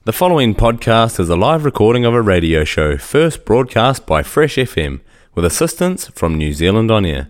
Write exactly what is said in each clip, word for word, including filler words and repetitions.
The following podcast is a live recording of a radio show first broadcast by Fresh F M with assistance from New Zealand On Air.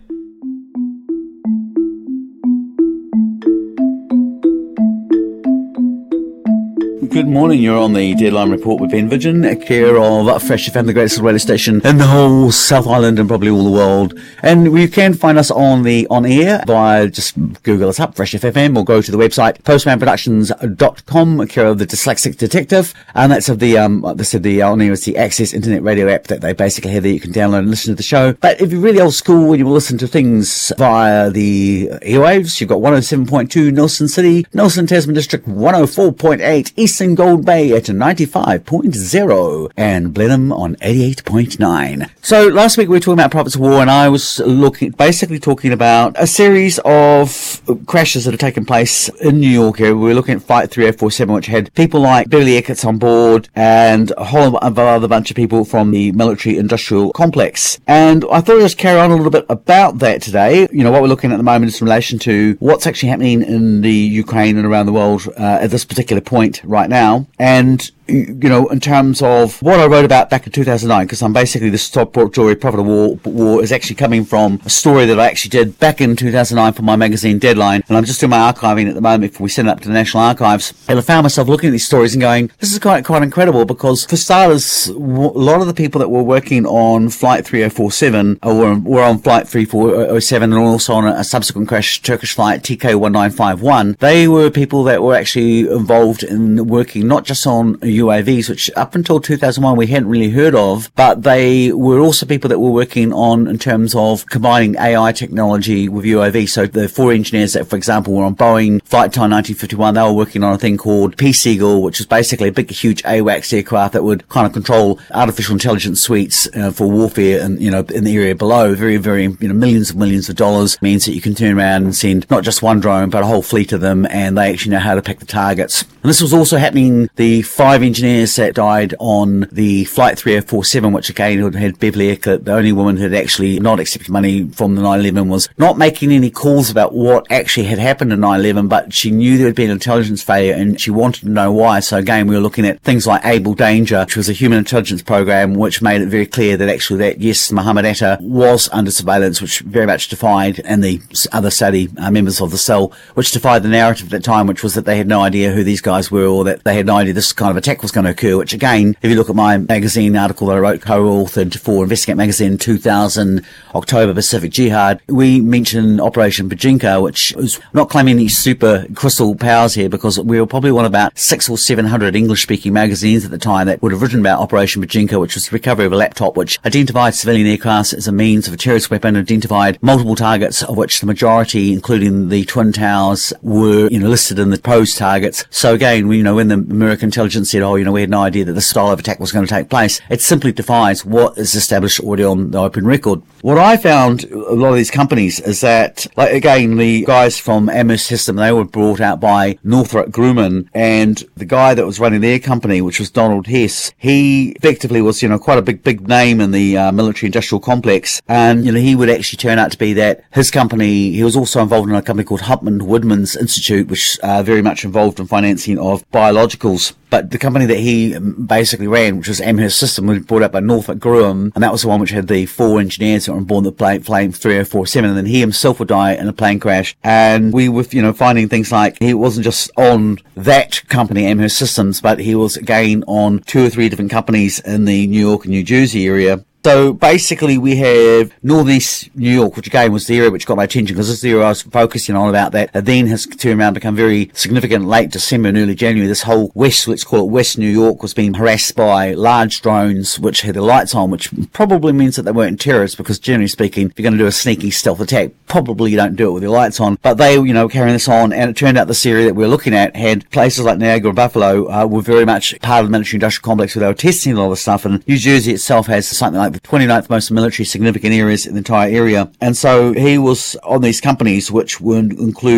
Good morning, you're on the Deadline Report with Ben Vidgen, care of Fresh F M, the greatest radio station in the whole South Island and probably all the world. And you can find us on the on air via, just Google us up, Fresh F M, or go to the website postman productions dot com, care of the Dyslexic Detective. And that's of the, um, like I said, the on air is the Access Internet Radio app that they basically have there. You can download and listen to the show. But if you're really old school and you will listen to things via the airwaves, you've got one oh seven point two Nelson City, Nelson Tasman District one oh four point eight, Eastern Gold Bay at ninety-five point oh, and Blenheim on eighty-eight point nine. So last week we were talking about Prophets of War, and I was looking, basically talking about a series of crashes that have taken place in New York area. We were looking at Flight three oh four seven, which had people like Beverly Eckert on board and a whole other bunch of people from the military industrial complex. And I thought I'd just carry on a little bit about that today. You know, what we're looking at at the moment is in relation to what's actually happening in the Ukraine and around the world uh, at this particular point right now. And you know, in terms of what I wrote about back in two thousand nine, because I'm basically the top story, Prophet of War, War is actually coming from a story that I actually did back in two thousand nine for my magazine Deadline, and I'm just doing my archiving at the moment before we send it up to the National Archives. And I found myself looking at these stories and going, this is quite quite incredible, because for starters, a lot of the people that were working on Flight three oh four seven were, were on Flight three four oh seven and also on a, a subsequent crash, Turkish flight T K one nine five one. They were people that were actually involved in working not just on U A Vs, which up until two thousand one we hadn't really heard of, but they were also people that were working on in terms of combining A I technology with U A V. So the four engineers that, for example, were on Boeing Flight Time nineteen fifty-one, they were working on a thing called P-Seagull, which was basically a big, huge AWACS aircraft that would kind of control artificial intelligence suites uh, for warfare, and you know, in the area below. Very, very, you know, millions and millions of dollars means that you can turn around and send not just one drone, but a whole fleet of them, and they actually know how to pick the targets. And this was also happening. The five engineers that died on the Flight three oh four seven, which again had Beverly Eckert, the only woman who had actually not accepted money from the nine eleven, was not making any calls about what actually had happened in nine eleven, but she knew there had been an intelligence failure and she wanted to know why. So again, we were looking at things like Able Danger, which was a human intelligence program, which made it very clear that actually that, yes, Mohammed Atta was under surveillance, which very much defied, and the other Saudi uh, members of the cell, which defied the narrative at that time, which was that they had no idea who these guys were, or that they had no idea this kind of attack was going to occur, which again, if you look at my magazine article that I wrote, co-authored for Investigate Magazine two thousand, October Pacific Jihad, we mention Operation Bajinka, which is not claiming any super crystal powers here, because we were probably one of about six or seven hundred English-speaking magazines at the time that would have written about Operation Bajinka, which was the recovery of a laptop which identified civilian aircraft as a means of a terrorist weapon, identified multiple targets, of which the majority, including the Twin Towers, were, you know, listed in the proposed targets. So again, we, you know, when the American intelligence said, oh, you know, we had no idea that this style of attack was going to take place, it simply defies what is established already on the open record. What I found a lot of these companies is that, like, again, the guys from Amherst System, they were brought out by Northrop Grumman, and the guy that was running their company, which was Donald Hess, he effectively was, you know, quite a big, big name in the uh, military industrial complex, and, you know, he would actually turn out to be that his company, he was also involved in a company called Humpman Woodman's Institute, which uh, very much involved in financing of biologicals. But the company that he basically ran, which was Amherst System, was brought up by Northrop Grumman, and that was the one which had the four engineers that were on board the plane, plane three oh four seven, and then he himself would die in a plane crash. And we were, you know, finding things like he wasn't just on that company, Amherst Systems, but he was again on two or three different companies in the New York and New Jersey area. So basically we have northeast New York, which again was the area which got my attention, because this is the area I was focusing on about that. It then has turned around and become very significant late December and early January. This whole west, let's call it West New York, was being harassed by large drones which had the lights on, which probably means that they weren't terrorists, because generally speaking, if you're going to do a sneaky stealth attack, probably you don't do it with your lights on. But they, you know, carrying this on, and it turned out this area that we're looking at had places like Niagara and Buffalo uh, were very much part of the military industrial complex where they were testing a lot of stuff, and New Jersey itself has something like the twenty-ninth most military significant areas in the entire area. And so he was on these companies which would include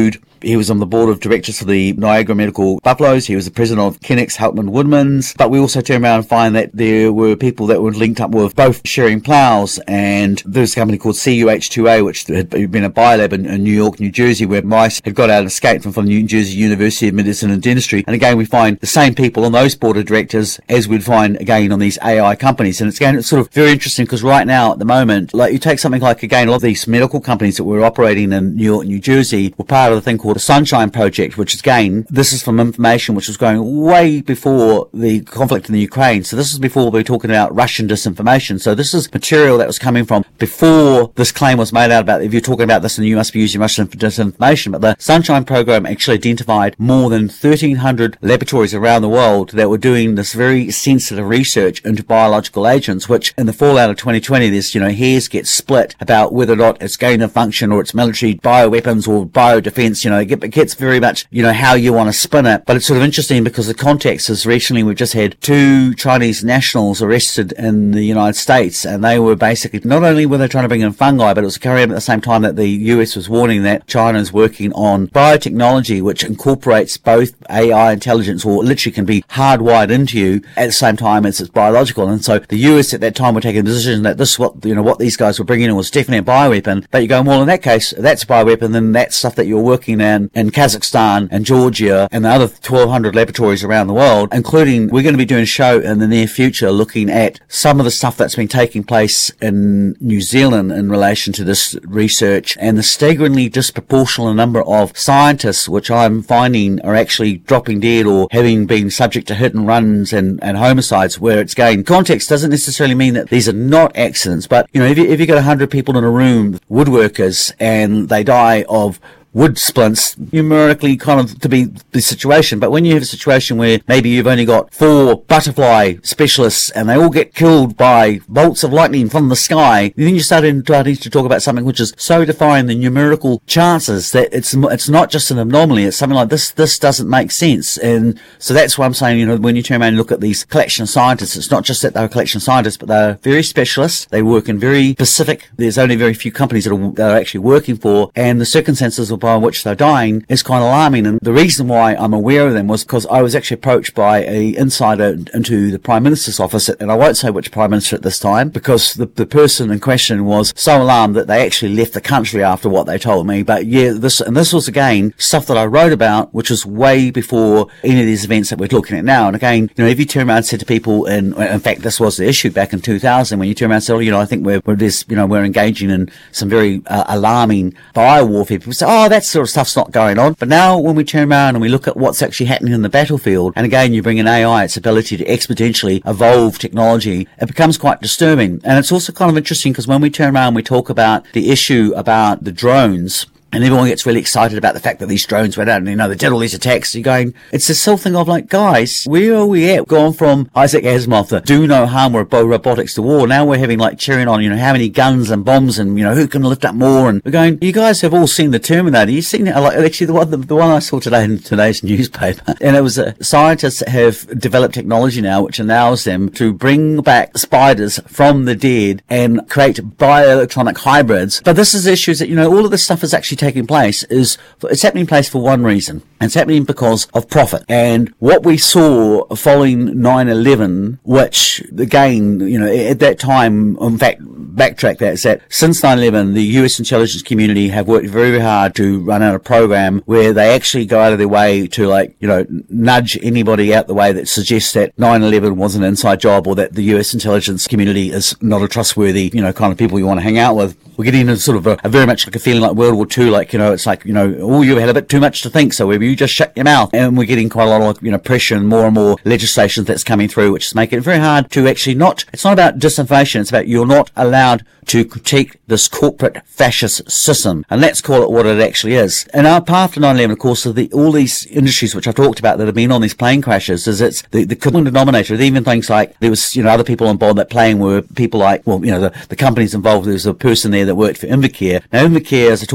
he was on the board of directors for the Niagara Medical Buffaloes. He was the president of Kennex Helpman Woodman's. But we also turn around and find that there were people that were linked up with both Sharing Plows, and there's a company called C U H two A, which had been a biolab in, in New York, New Jersey, where mice had got out and escaped from, from the New Jersey University of Medicine and Dentistry. And again, we find the same people on those board of directors as we'd find again on these A I companies. And it's again, it's sort of very interesting because right now at the moment, like you take something like again, a lot of these medical companies that were operating in New York, New Jersey were part of a thing called the Sunshine Project, which is again, this is from information which was going way before the conflict in the Ukraine. So this is before we were talking about Russian disinformation. So this is material that was coming from before this claim was made out about, if you're talking about this and you must be using Russian disinformation. But the Sunshine Program actually identified more than thirteen hundred laboratories around the world that were doing this very sensitive research into biological agents, which in the fallout of twenty twenty, there's, you know, hairs get split about whether or not it's gain of function or it's military bioweapons or biodefense. You know, it gets very much, you know, how you want to spin it. But it's sort of interesting because the context is recently we've just had two Chinese nationals arrested in the United States, and they were basically, not only were they trying to bring in fungi, but it was carrying at the same time that the U S was warning that China is working on biotechnology which incorporates both A I intelligence, or literally can be hardwired into you at the same time as it's biological. And so the U S at that time were taking the decision that this, what, you know, what these guys were bringing in was definitely a bioweapon. But you're going, well, in that case, that's a bioweapon, then that stuff that you're working in in Kazakhstan and Georgia and the other twelve hundred laboratories around the world, including, we're going to be doing a show in the near future looking at some of the stuff that's been taking place in New Zealand in relation to this research, and the staggeringly disproportionate number of scientists which I'm finding are actually dropping dead or having been subject to hit and runs and, and homicides, where it's going. Context doesn't necessarily mean that these are not accidents, but, you know, if you, if you got one hundred people in a room, woodworkers, and they die of wood splints, numerically kind of to be the situation. But when you have a situation where maybe you've only got four butterfly specialists and they all get killed by bolts of lightning from the sky, then you start starting to talk about something which is so defying the numerical chances that it's it's not just an anomaly. It's something like this. This doesn't make sense. And so that's why I'm saying, you know, when you turn around and look at these collection scientists, it's not just that they're collection scientists, but they're very specialists. They work in very specific. There's only very few companies that are, that are actually working for, and the circumstances of by which they're dying is kind of alarming. And the reason why I'm aware of them was because I was actually approached by a insider into the Prime Minister's office, and I won't say which Prime Minister at this time, because the, the person in question was so alarmed that they actually left the country after what they told me. But yeah, this, and this was again stuff that I wrote about, which was way before any of these events that we're looking at now. And again, you know, if you turn around and said to people, and in fact, this was the issue back in two thousand, when you turn around and say, oh, you know, I think we're, we're this, you know, we're engaging in some very uh, alarming bio warfare. People say, oh, that sort of stuff's not going on. But now when we turn around and we look at what's actually happening in the battlefield, and again, you bring in A I, its ability to exponentially evolve technology, it becomes quite disturbing. And it's also kind of interesting because when we turn around and we talk about the issue about the drones, and everyone gets really excited about the fact that these drones went out and, you know, they did all these attacks. You're going, it's this whole thing of like, guys, where are we at? Gone from Isaac Asimov, the do no harm or robotics to war. Now we're having like cheering on, you know, how many guns and bombs and, you know, who can lift up more. And we're going, you guys have all seen the Terminator. You've seen it. Like, actually, the one, the, the one I saw today in today's newspaper. And it was uh, scientists have developed technology now which allows them to bring back spiders from the dead and create bioelectronic hybrids. But this is issues that, you know, all of this stuff is actually taking place is, it's happening place for one reason. And it's happening because of profit. And what we saw following nine eleven, which again, you know, at that time, in fact, backtrack that, is that since nine eleven, the U S intelligence community have worked very, very hard to run out a program where they actually go out of their way to, like, you know, nudge anybody out the way that suggests that nine eleven was an inside job, or that the U S intelligence community is not a trustworthy, you know, kind of people you want to hang out with. We're getting into sort of a, a very much like a feeling like World War Two, like, you know, it's like, you know, oh, you had a bit too much to think, so you just shut your mouth. And we're getting quite a lot of, you know, pressure and more and more legislation that's coming through, which is making it very hard to actually not, it's not about disinformation, it's about you're not allowed to critique this corporate fascist system. And let's call it what it actually is. And our path to nine eleven, of course, of the, all these industries which I talked about that have been on these plane crashes, is it's the, the common denominator. Even things like, there was, you know, other people on board that plane were people like, well, you know, the, the companies involved. There was a person there that worked for Invacare. Now, Invacare, as I talked about, this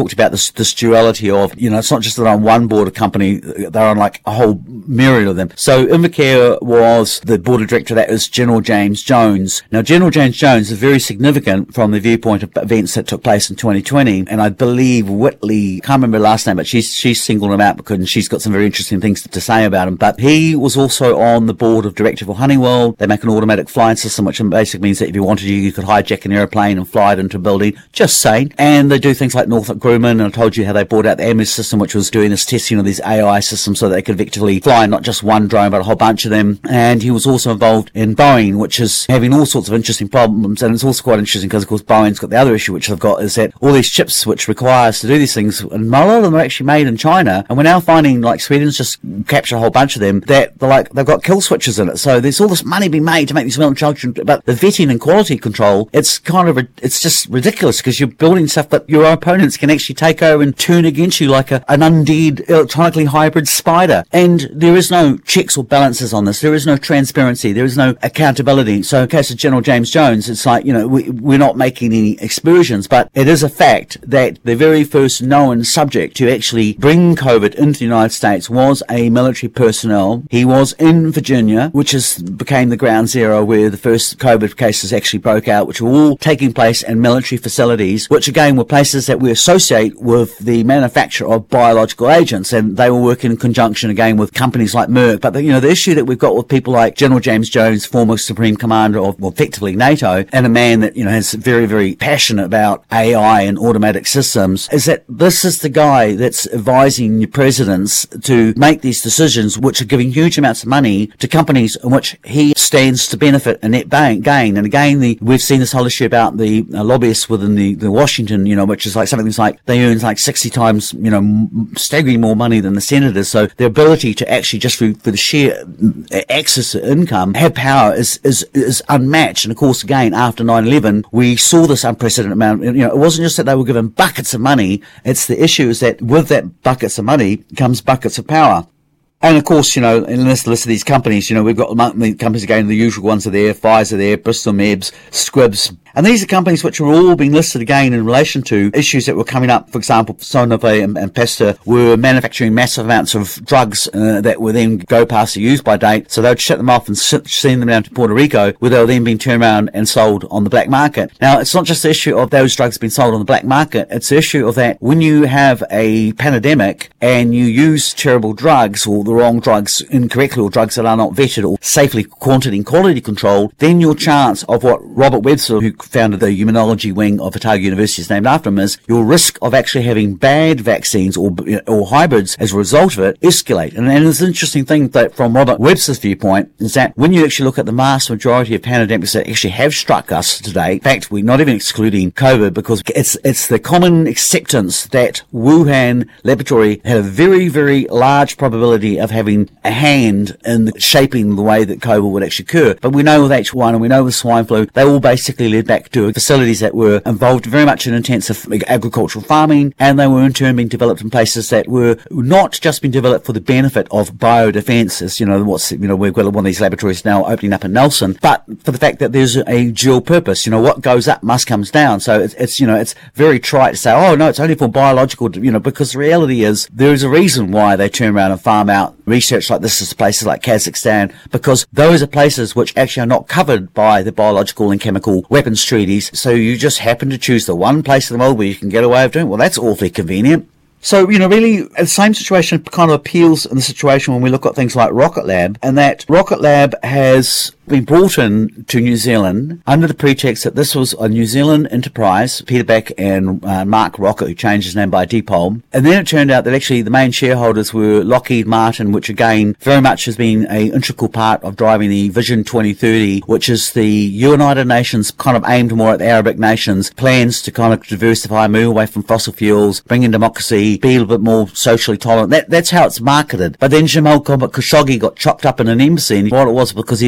this, this duality of, you know, it's not just that on one board of company, they're on like a whole myriad of them. So Invacare was the board of director, that is General James Jones. Now, General James Jones is very significant from the viewpoint of events that took place in twenty twenty, and I believe Whitley, can't remember her last name, but she's, she's singled him out because she's got some very interesting things to, to say about him. But he was also on the board of director for Honeywell. They make an automatic flying system, which basically means that if you wanted to, you could hijack an airplane and fly it into a building. Just saying. And they do things like Northrop Grumman, and I told you how they bought out the A M E S system, which was doing this testing of these A I systems so they could effectively fly not just one drone, but a whole bunch of them. And he was also involved in Boeing, which is having all sorts of interesting problems. And it's also quite interesting because, of course, Boeing's got the other issue, which they've got, is that all these chips which require us to do these things, and a lot of them are actually made in China. And we're now finding, like, Sweden's just captured a whole bunch of them, that they're like, they've got kill switches in it. So there's all this money being made to make these well-intelligent, but the vetting and quality control, it's kind of, it's just ridiculous because you're building stuff that your opponents can actually take over and turn against you like a, an undead electronically hybrid spider. And there is no checks or balances on this. There is no transparency. There is no accountability. So in case of General James Jones, it's like, you know, we, we're not making any excursions, but it is a fact that the very first known subject to actually bring COVID into the United States was a military personnel. He was in Virginia, which is became the ground zero where the first COVID cases actually broke out, which were all taking place in military facilities, which again were places that we associate with the manufacture of biological agents, and they were working in conjunction again with companies like Merck. But the, you know, the issue that we've got with people like General James Jones, former Supreme Commander of, well, effectively NATO, and a man that, you know, is very, very passionate about A I and automatic systems, is that this is the guy that's advising presidents to make these decisions, which are giving huge amounts of money to companies in which he stands to benefit a net gain. And again, the, we've seen this whole issue about the uh, lobbyists within the, the Washington, you know, which is like something that's like they earn like sixty times, you know, m- staggering more money than the senators. So their ability to actually just for, for the sheer access to income have power is, is, is unmatched. And of course, again, after nine eleven, we saw this unprecedented amount. You know, it wasn't just that they were given buckets of money. It's the issue is that with that buckets of money comes buckets of power. And of course, you know, in this list of these companies, you know, we've got the companies again, the usual ones are there, Pfizer there, Bristol Myers, Squibbs. And these are companies which are all being listed again in relation to issues that were coming up. For example, Sanofi and, and Pasteur were manufacturing massive amounts of drugs uh, that were then go past the use by date. So they would shut them off and send them down to Puerto Rico, where they were then being turned around and sold on the black market. Now, it's not just the issue of those drugs being sold on the black market. It's the issue of that when you have a pandemic and you use terrible drugs or the wrong drugs incorrectly, or drugs that are not vetted or safely quantity and quality controlled, then your chance of what Robert Webster, who founded the immunology wing of Otago University, is named after him, is your risk of actually having bad vaccines or or hybrids as a result of it escalate. And, and it's an interesting thing that from Robert Webster's viewpoint is that when you actually look at the vast majority of pandemics that actually have struck us today, in fact, we're not even excluding COVID because it's it's the common acceptance that Wuhan laboratory had a very, very large probability of having a hand in shaping the way that COVID would actually occur. But we know with H one and we know with swine flu, they all basically led back to facilities that were involved very much in intensive agricultural farming, and they were in turn being developed in places that were not just being developed for the benefit of biodefense, as you know, what's, you know, we've got one of these laboratories now opening up in Nelson, but for the fact that there's a dual purpose. You know, what goes up must comes down. So it's, it's, you know, it's very trite to say, oh no, it's only for biological, you know, because the reality is there is a reason why they turn around and farm out research like this is places like Kazakhstan, because those are places which actually are not covered by the biological and chemical weapons treaties. So you just happen to choose the one place in the world where you can get away with doing it. Well, that's awfully convenient. So, you know, really, the same situation kind of appeals in the situation when we look at things like Rocket Lab, and that Rocket Lab has been brought in to New Zealand under the pretext that this was a New Zealand enterprise, Peter Beck and uh, Mark Rocket, who changed his name by Depol. And then it turned out that actually the main shareholders were Lockheed Martin, which again very much has been an integral part of driving the Vision twenty thirty, which is the United Nations kind of aimed more at the Arabic nations, plans to kind of diversify, move away from fossil fuels, bring in democracy, be a little bit more socially tolerant. That, that's how it's marketed. But then Jamal Khashoggi got chopped up in an embassy, and what it was because he's exposed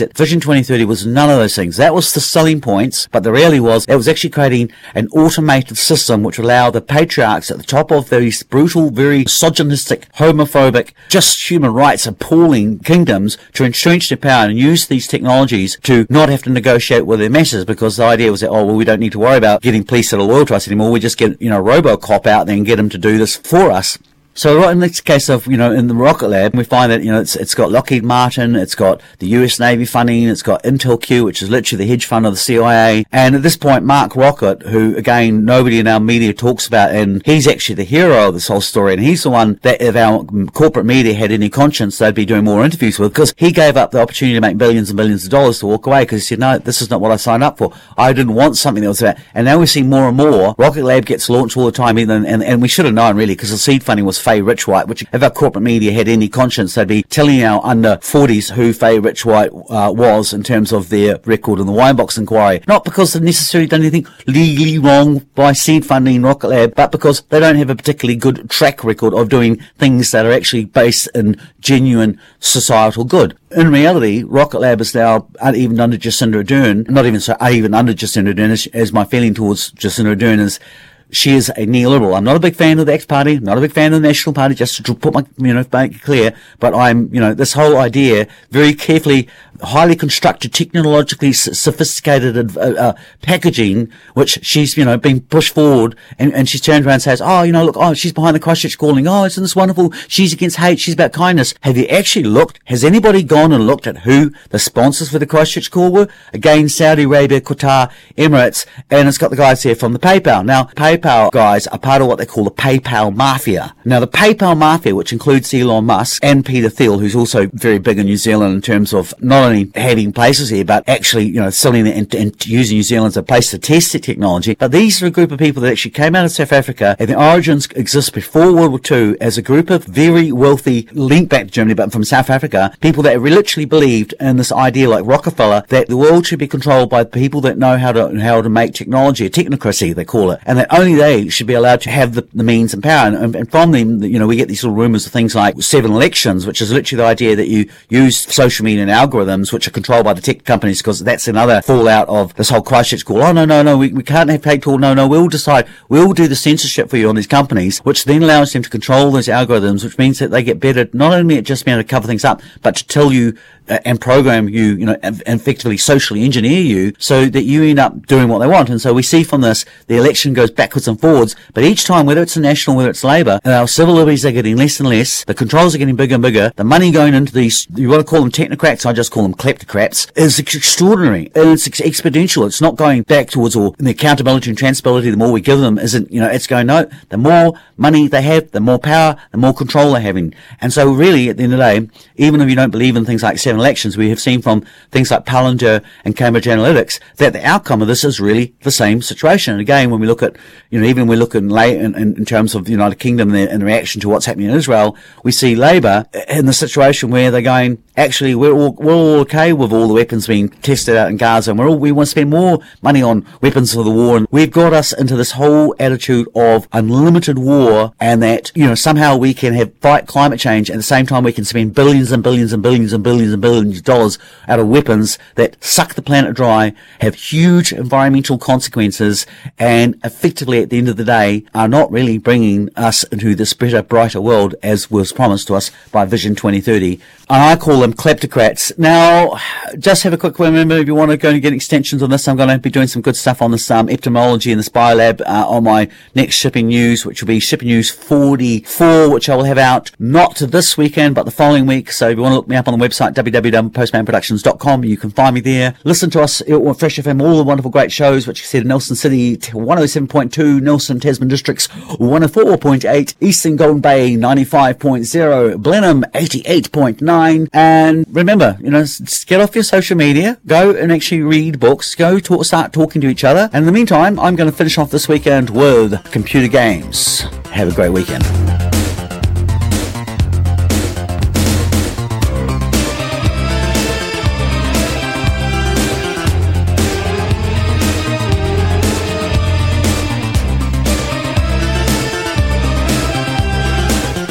that Vision twenty thirty was none of those things. That was the selling points, but the reality was it was actually creating an automated system which would allow the patriarchs at the top of these brutal, very misogynistic, homophobic, just human rights appalling kingdoms to entrench their power and use these technologies to not have to negotiate with their masses, because the idea was that, oh, well, we don't need to worry about getting police that are loyal to us anymore. We just get, you know, RoboCop out there and get them to do this for us. So right in this case of, you know, in the Rocket Lab, we find that, you know, it's, it's got Lockheed Martin, it's got the U S Navy funding, it's got Intel Q, which is literally the hedge fund of the C I A. And at this point, Mark Rocket, who again, nobody in our media talks about, and he's actually the hero of this whole story. And he's the one that if our corporate media had any conscience, they'd be doing more interviews with, because he gave up the opportunity to make billions and billions of dollars to walk away, because he said, no, this is not what I signed up for. I didn't want something that was that. And now we see more and more. Rocket Lab gets launched all the time, even, and, and we should have known really, because the seed funding was Faye Richwhite, which if our corporate media had any conscience, they'd be telling our under forties who Faye Richwhite uh, was in terms of their record in the Winebox inquiry. Not because they've necessarily done anything legally wrong by seed funding Rocket Lab, but because they don't have a particularly good track record of doing things that are actually based in genuine societal good. In reality, Rocket Lab is now even under Jacinda Ardern, not even so, even under Jacinda Ardern, as, as my feeling towards Jacinda Ardern is, she is a neoliberal. I'm not a big fan of the X Party, not a big fan of the National Party, just to put my, you know, make it clear, but I'm, you know, this whole idea, very carefully, highly constructed, technologically sophisticated uh, uh, packaging, which she's, you know, been pushed forward, and, and she's turned around and says, oh, you know, look, oh, she's behind the Christchurch calling, oh, isn't this wonderful? She's against hate, she's about kindness. Have you actually looked? Has anybody gone and looked at who the sponsors for the Christchurch call were? Again, Saudi Arabia, Qatar, Emirates, and it's got the guys here from the PayPal. Now, PayPal PayPal guys are part of what they call the PayPal Mafia. Now, the PayPal Mafia, which includes Elon Musk and Peter Thiel, who's also very big in New Zealand in terms of not only having places here, but actually, you know, selling it and, and using New Zealand as a place to test the technology. But these are a group of people that actually came out of South Africa, and the origins exist before World War Two as a group of very wealthy, linked back to Germany, but from South Africa, people that literally believed in this idea, like Rockefeller, that the world should be controlled by people that know how to how to make technology, a technocracy, they call it, and that only they should be allowed to have the, the means and power. And, and from them, you know, we get these little rumors of things like seven elections, which is literally the idea that you use social media and algorithms, which are controlled by the tech companies, because that's another fallout of this whole Christchurch call. Oh, no, no, no, we, we can't have paid call. No, no, we'll decide, we'll do the censorship for you on these companies, which then allows them to control those algorithms, which means that they get better, not only at just being able to cover things up, but to tell you uh, and program you, you know, and effectively socially engineer you so that you end up doing what they want. And so we see from this, the election goes backwards and forwards, but each time, whether it's the National, whether it's Labour, our civil liberties are getting less and less, the controls are getting bigger and bigger, the money going into these, you want to call them technocrats, I just call them kleptocrats, is extraordinary, and it's exponential. It's not going back towards, or the accountability and transparency, the more we give them, isn't, you know, it's going, no, the more money they have, the more power, the more control they're having. And so really, at the end of the day, even if you don't believe in things like seven elections, we have seen from things like Palantir and Cambridge Analytics that the outcome of this is really the same situation. And again, when we look at, you know, even when we look in, in, in terms of the United Kingdom and the reaction to what's happening in Israel, we see Labour in the situation where they're going, actually, we're all, we're all okay with all the weapons being tested out in Gaza, and we're all, we want to spend more money on weapons for the war, and we've got us into this whole attitude of unlimited war, and that, you know, somehow we can have fight climate change, at the same time we can spend billions and billions and billions and billions and billions of dollars out of weapons that suck the planet dry, have huge environmental consequences, and effectively at the end of the day are not really bringing us into this better, brighter world as was promised to us by Vision twenty thirty. And I call them kleptocrats. Now, just have a quick remember, if you want to go and get extensions on this, I'm going to be doing some good stuff on this um, epidemiology and this biolab uh, on my next Shipping News, which will be Shipping News forty-four, which I will have out not this weekend, but the following week. So if you want to look me up on the website, w w w dot postman productions dot com, you can find me there. Listen to us on Fresh F M, all the wonderful great shows, which you said in Nelson City, one oh seven point two, Nelson Tasman Districts, one oh four point eight, Eastern Golden Bay, ninety-five point oh, Blenheim, eighty-eight point nine. And remember, you know, get off your social media, go and actually read books, go talk, start talking to each other. And in the meantime, I'm going to finish off this weekend with computer games. Have a great weekend.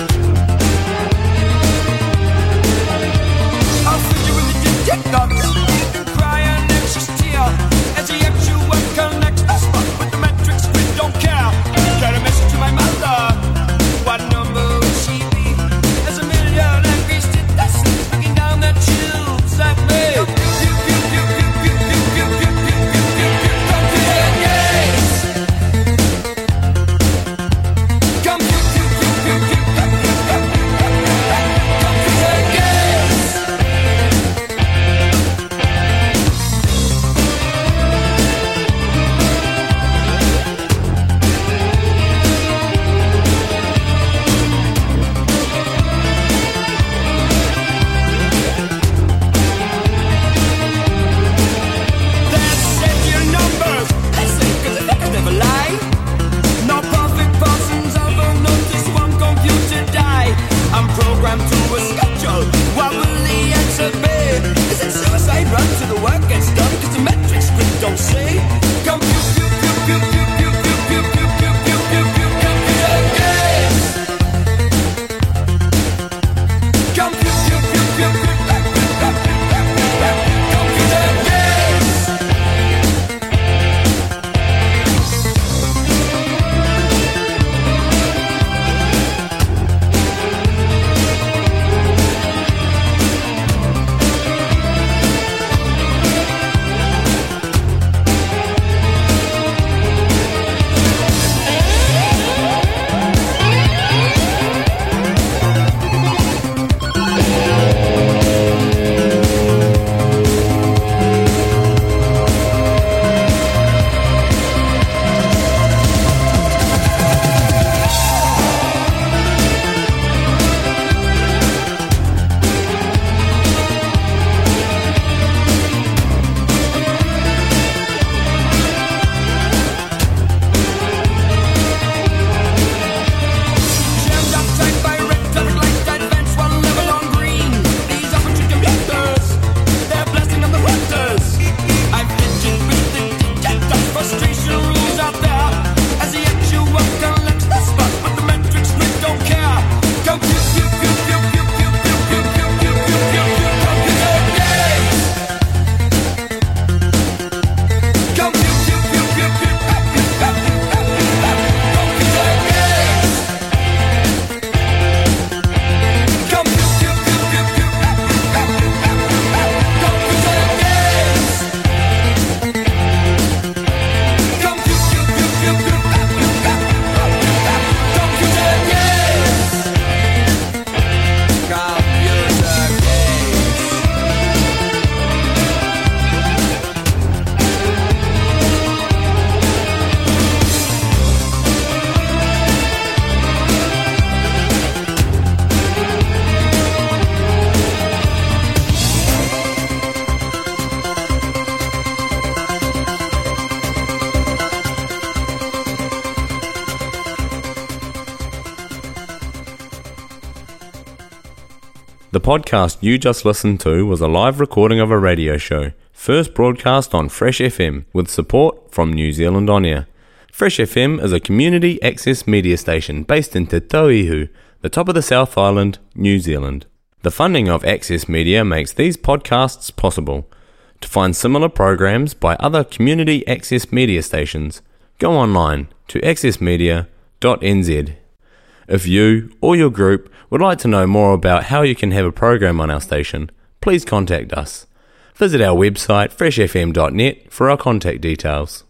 I'll see you when you get kicked up. The podcast you just listened to was a live recording of a radio show, first broadcast on Fresh F M, with support from New Zealand On Air. Fresh F M is a community access media station based in Te Tauihu, the top of the South Island, New Zealand. The funding of Access Media makes these podcasts possible. To find similar programs by other community access media stations, go online to access media dot n z. If you or your group would like to know more about how you can have a program on our station, please contact us. Visit our website fresh f m dot net for our contact details.